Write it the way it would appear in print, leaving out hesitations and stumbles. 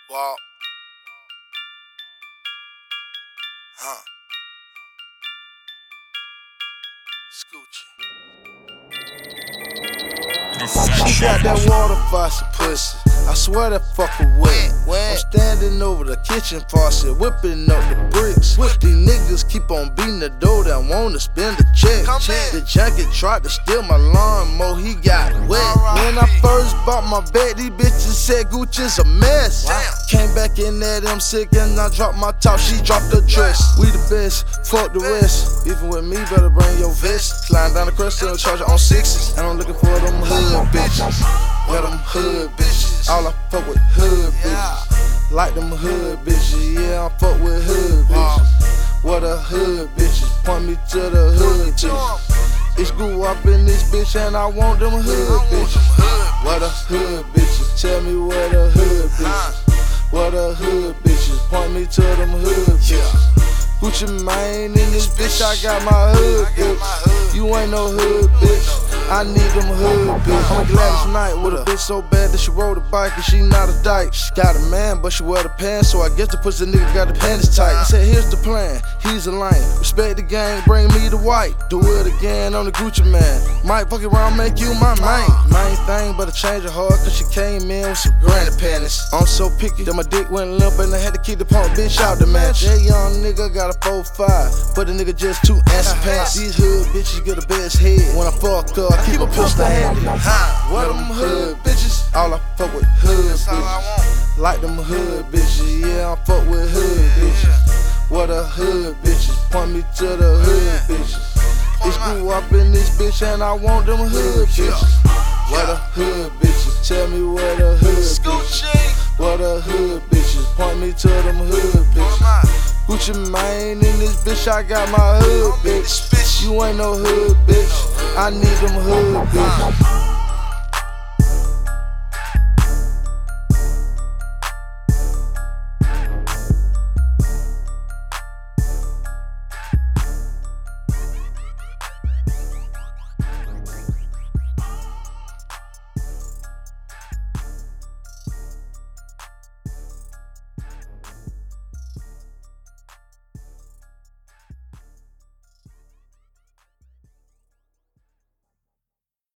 Walk. Huh. Scoochie. She got that water faucet pussy. I swear that fucker wet. I'm standing over the kitchen faucet, whipping up the bricks. These niggas keep on beating the door that wanna spend the check. The junkie tried to steal my lawnmower, he got wet. When I first bought my bed, these bitches said Gucci's a mess. Came back in there, them sick, and I dropped my top, she dropped the dress. We the best, fuck the rest. Even with me, better bring your vest. Sliding down the crest, still charging on sixes. And I'm looking for them hood bitches. Yeah, them hood bitches. All I fuck with hood bitches. Like them hood bitches, yeah, I fuck with hood bitches. What a hood bitches, point me to the hood bitches. It's grew up in this bitch and I want them hood bitches. What a hood bitches, tell me where the hood bitches. What a hood bitches, point me to them hood bitches. Gucci Mane in this bitch, I got my hood bitch. You ain't no hood bitch, I need them hood bitch. I'm glad tonight with a bitch so bad that she rode a bike and she not a dyke. She got a man, but she wear the pants, so I guess the pussy nigga got the panties tight. I said, here's the plan, he's a lame. Respect the gang, bring me the white. Do it again on the Gucci man. Might fuck around, make you my main. Main thing, but I changed her heart, cause she came in with some granny panties. I'm so picky that my dick went limp and I had to keep the punk bitch out the match. That young nigga got a 4-5, but the nigga just too answer pants. These hood bitches get the best head. When I fuck up, I keep a pistol handy. What them hood bitches? All I fuck with hood bitches. Like them hood bitches, yeah, I fuck with hood bitches. What a hood bitches, point me to the hood bitches. It's grew up in this bitch and I want them hood bitches. What a hood bitches, tell me where the hood bitches. What a hood bitches, point me to them hood bitches. Gucci Mane in this bitch, I got my hood bitch. You ain't no hood bitch, I need them hood bitches.